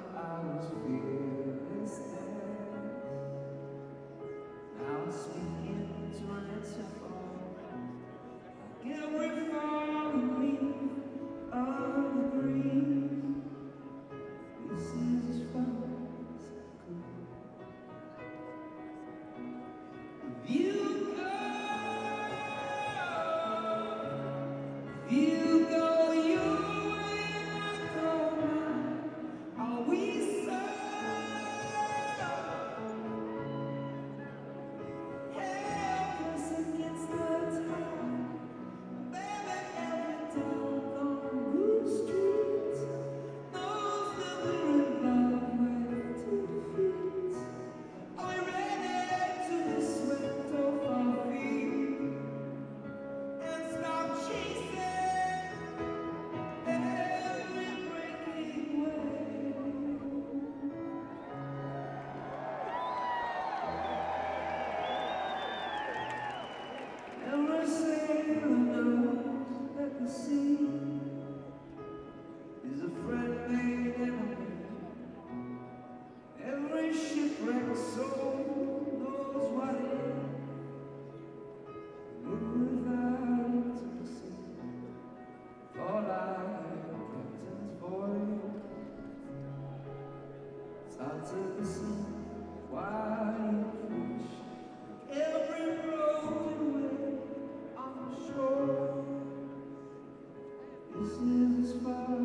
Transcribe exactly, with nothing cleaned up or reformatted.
I was fearless then. Now I'm speaking to an answer phone. Like every falling leaf of the breeze. This is as far as I could. If you go, if you go your way, I go mine. Are we so helpless against the tide? Baby, every dog on Blue Street knows that we're in love with two defeats. Are we ready to be swept off our feet and stop chasing every breaking wave? Every sailor knows that the sea is a friendly enemy. Every shipwrecked soul knows what it is. Live without intimacy. Thought I had captain's voice. It's hard to listen while you fish. Every broken wave on the shore. This is as far